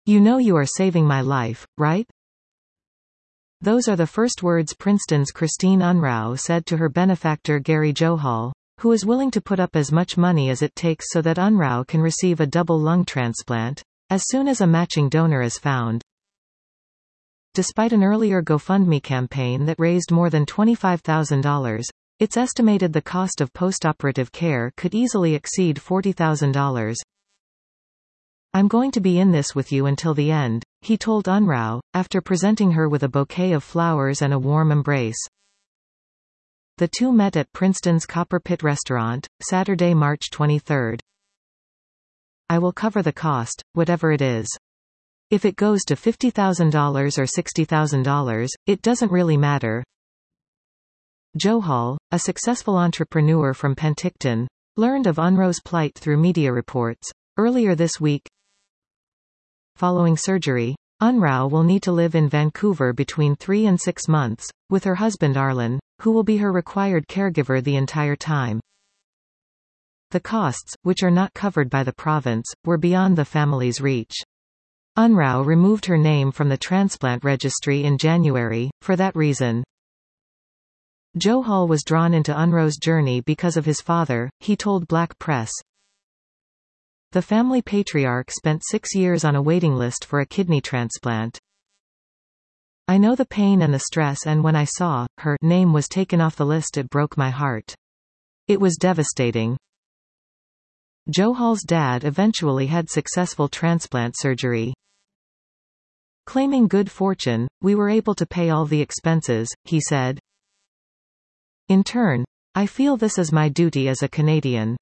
You know you are saving my life, right? Those are the first words Princeton's Christine Unruh said to her benefactor Gary Johal, who is willing to put up as much money as it takes so that Unruh can receive a double lung transplant, as soon as a matching donor is found. Despite an earlier GoFundMe campaign that raised more than $25,000, it's estimated the cost of postoperative care could easily exceed $40,000. I'm going to be in this with you until the end, he told Unruh, after presenting her with a bouquet of flowers and a warm embrace. The two met at Princeton's Copper Pit restaurant, Saturday, March 23. I will cover the cost, whatever it is. If it goes to $50,000 or $60,000, it doesn't really matter. Johal, a successful entrepreneur from Penticton, learned of Unruh's plight through media reports earlier this week. Following surgery, Unruh will need to live in Vancouver between 3 and 6 months, with her husband Arlen, who will be her required caregiver the entire time. The costs, which are not covered by the province, were beyond the family's reach. Unruh removed her name from the transplant registry in January, for that reason. Johal was drawn into Unruh's journey because of his father, he told Black Press. The family patriarch spent 6 years on a waiting list for a kidney transplant. I know the pain and the stress, and when I saw her name was taken off the list, it broke my heart. It was devastating. Johal's dad eventually had successful transplant surgery. Claiming good fortune, we were able to pay all the expenses, he said. In turn, I feel this is my duty as a Canadian.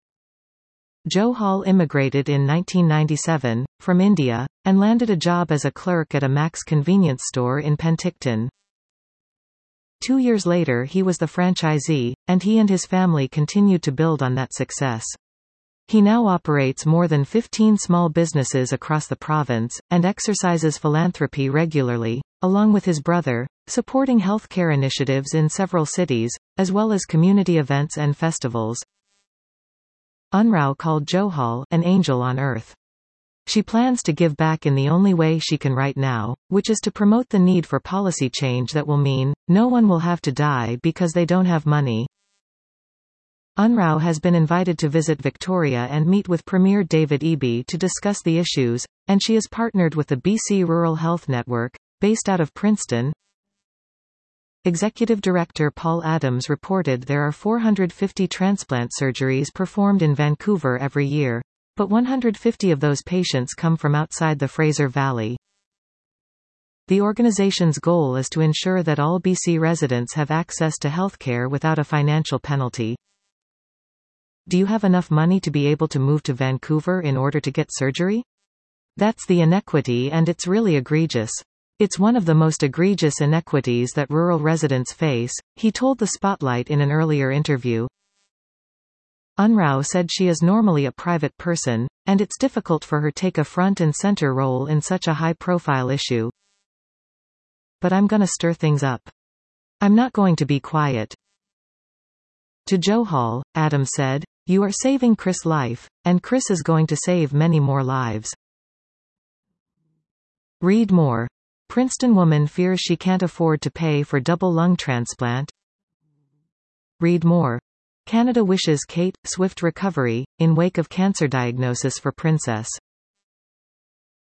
Johal immigrated in 1997, from India, and landed a job as a clerk at a Mac's convenience store in Penticton. 2 years later he was the franchisee, and he and his family continued to build on that success. He now operates more than 15 small businesses across the province, and exercises philanthropy regularly, along with his brother, supporting healthcare initiatives in several cities, as well as community events and festivals. Unruh called Johal an angel on earth. She plans to give back in the only way she can right now, which is to promote the need for policy change that will mean, no one will have to die because they don't have money. Unruh has been invited to visit Victoria and meet with Premier David Eby to discuss the issues, and she is partnered with the BC Rural Health Network, based out of Princeton. Executive Director Paul Adams reported there are 450 transplant surgeries performed in Vancouver every year, but 150 of those patients come from outside the Fraser Valley. The organization's goal is to ensure that all BC residents have access to healthcare without a financial penalty. Do you have enough money to be able to move to Vancouver in order to get surgery? That's the inequity, and it's really egregious. It's one of the most egregious inequities that rural residents face, he told the Spotlight in an earlier interview. Unruh said she is normally a private person, and it's difficult for her to take a front and center role in such a high-profile issue. But I'm gonna stir things up. I'm not going to be quiet. To Johal, Adams said, you are saving Chris' life, and Chris is going to save many more lives. Read more. Princeton woman fears she can't afford to pay for double lung transplant. Read more. Canada wishes Kate Swift recovery, in wake of cancer diagnosis for Princess.